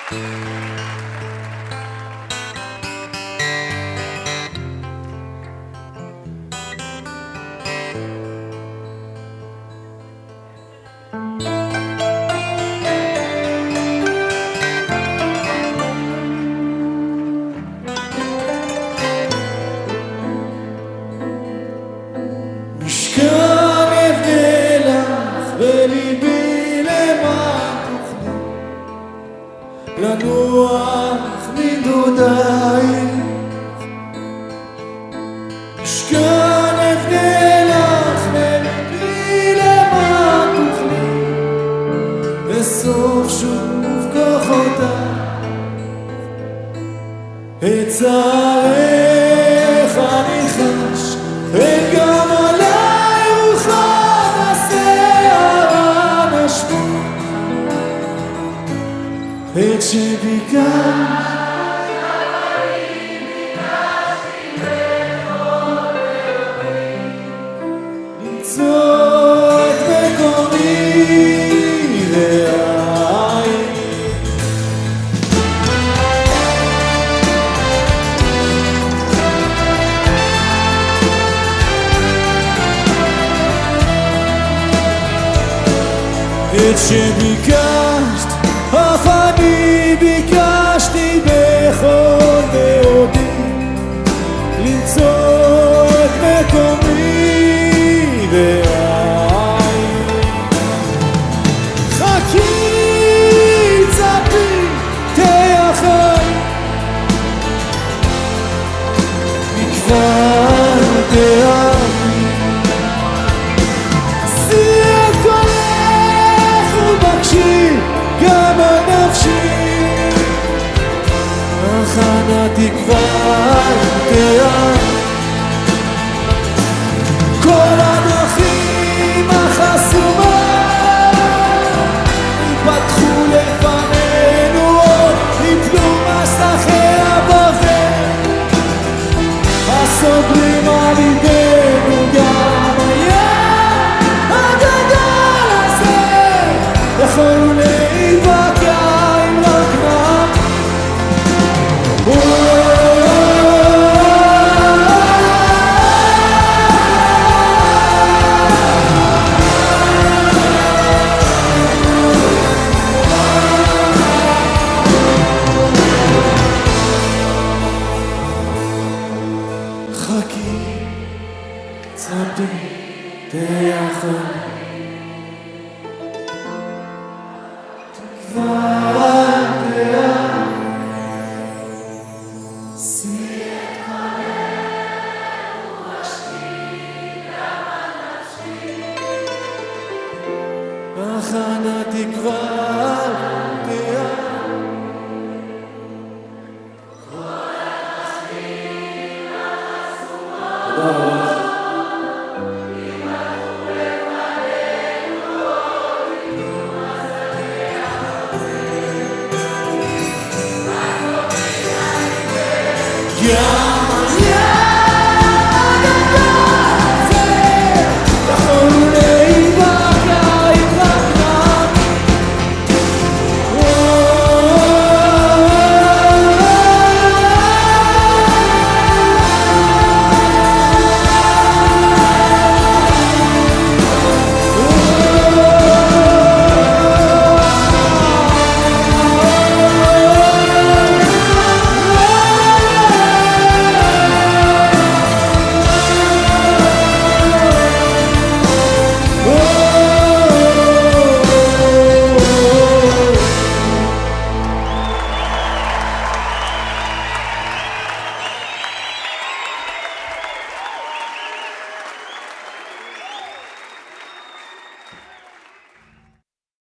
משכן הבדלך בליבי למען תוכלי לנוח מדודייך. משכן הבדלך בליבי למען תוכלי לסוף שוב כוחותיי. את צערך אני חש וגם עליי רוחך השערה נשבה. את שביקשת למצוא את מקומי ואהי. את שביקשת אף אני ביקשתי בכל מאודי למצוא את מקומי ואהי. חכי צפי תאחי מכבר תאהבי. גם הנפשי הכנה תקווה תראה. כל הדרכים החסומות יפתחו לפנינו עוד, יפלו מסכי הברזל הסוגרים על ליבנו. גם הים הגדול הזה יכולנו להיבקע אם רק נע. חכי צפי תאחי הכנה תקווה